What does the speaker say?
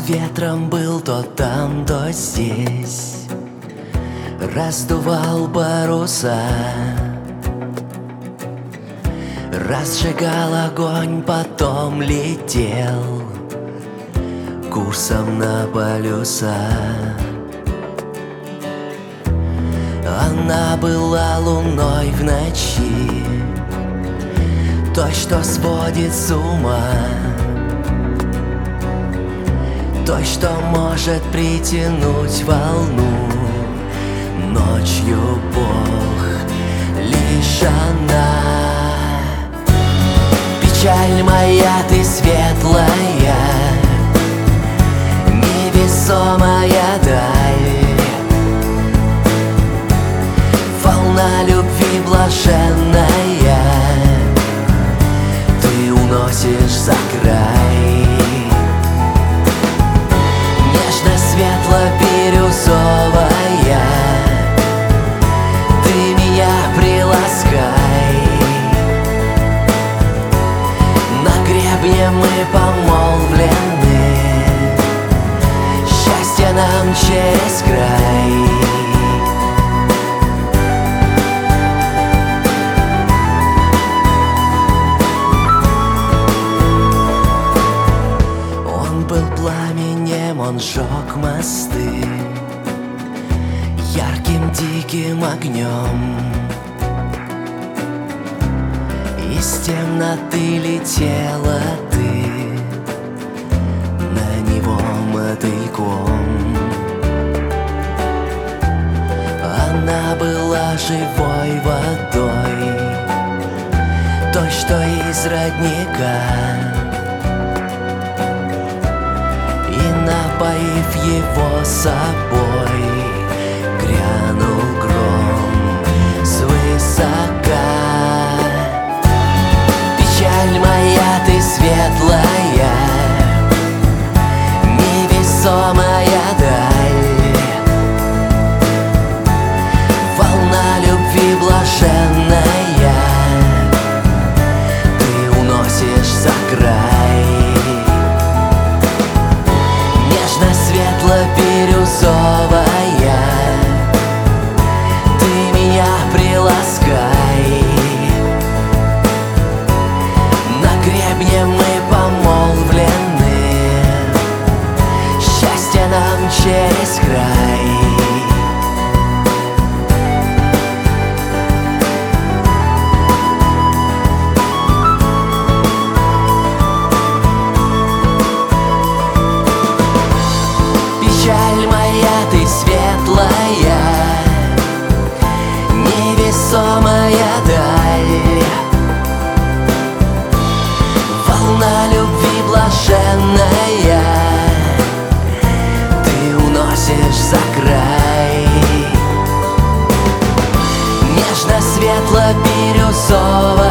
ветром был то там, то здесь, раздувал паруса, разжигал огонь, потом летел курсом на полюса. Она была луной в ночи, той, что сводит с ума, той, что может притянуть волну. Ночью Бог лишь она. Печаль моя, ты светлая, невесомая даль, волна любви блаженная, ты уносишь за край. Нежно-светло-бирюзовая, ты меня приласкай. На гребне мы помолвлены, счастье нам через край. Он сжег мосты ярким диким огнем. Из темноты летела ты на него мотыльком. Она была живой водой, той, что из родника. Напоив его собой, грянул гром свысока. Печаль моя, ты светлая, невесомая даль, волна любви блаженная, ты уносишь за край. Нежно-светло-бирюзовая, ты меня приласкай. На гребне мы помолвлены, счастье нам через край. Печаль моя, ты светлая, невесомая даль, волна любви блаженная, ты уносишь за край. Нежно-светло-бирюзовая,